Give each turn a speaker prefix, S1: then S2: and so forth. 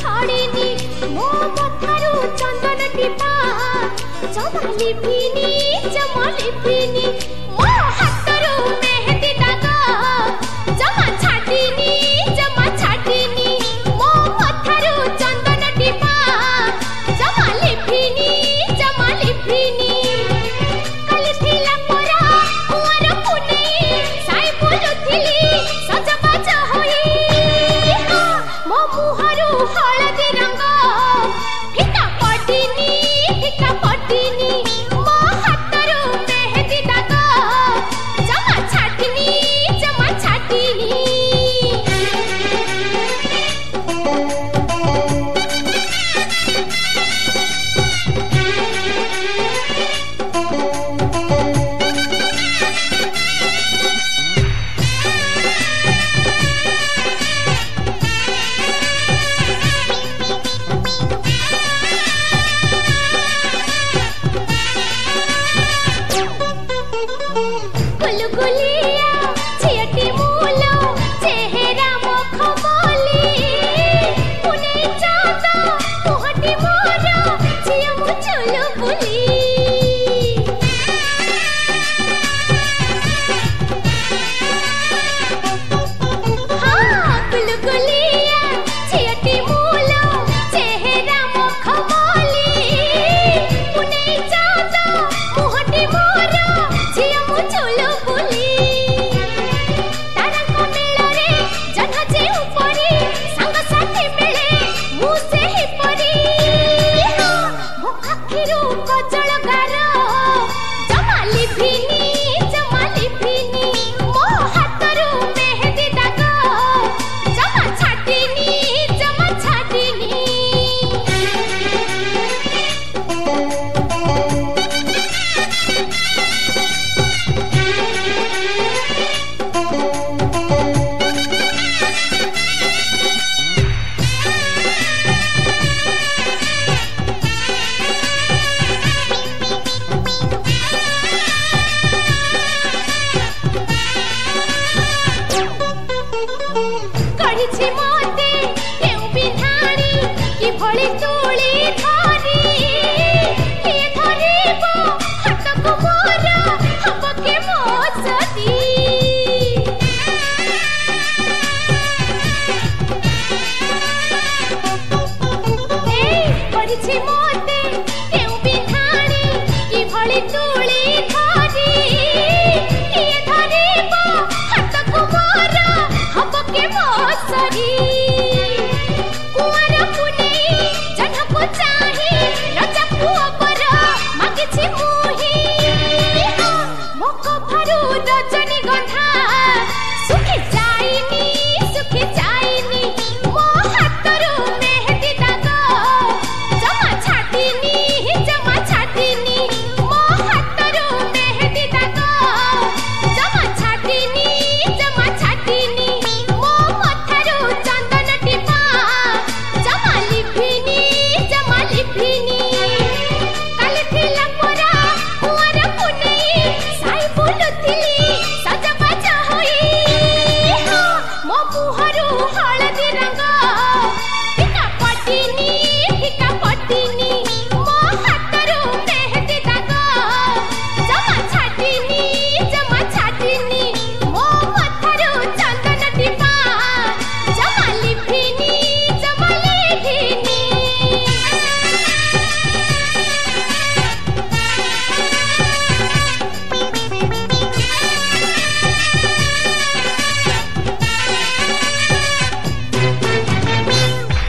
S1: छाड़ीनी मो मथारू चंदन टीपा जमा लिपिनी मो हाथरू मेहंदी दाग जमा छाड़ीनी मो मथारू चंदन टीपा जमा लिपिनी कली थिला परा कुआर पुनेई साई बुलुथिली सजबाज होई मो मुहरु हळदी रंग फिका पटिनी मो हाथरू मेहंदी दाग जमा छाटिनी गुलगुलिया छियटी मूलो चेहरा मुख बोली पुनेई चांद मुहटी मोर छिया मुचुलु बुली गुलगुलिया छियटी मूलो चेहरा मुख बोली पुनेई चांद मुहटी मोर छिया मुचुलु बुली तारंग मेलरे जन्हजे उपरी संग साथी मिले मु सेही परी मो आखिरू कजल गार जमा लिभिनी मो हाथरू मेहंदी दाग जमा छाटिनी कहिछि मोते केउ बिधाणी कि भଳି तुली धरी किए धरिबो हाथको मोर हब के मोसती कहिछि मोते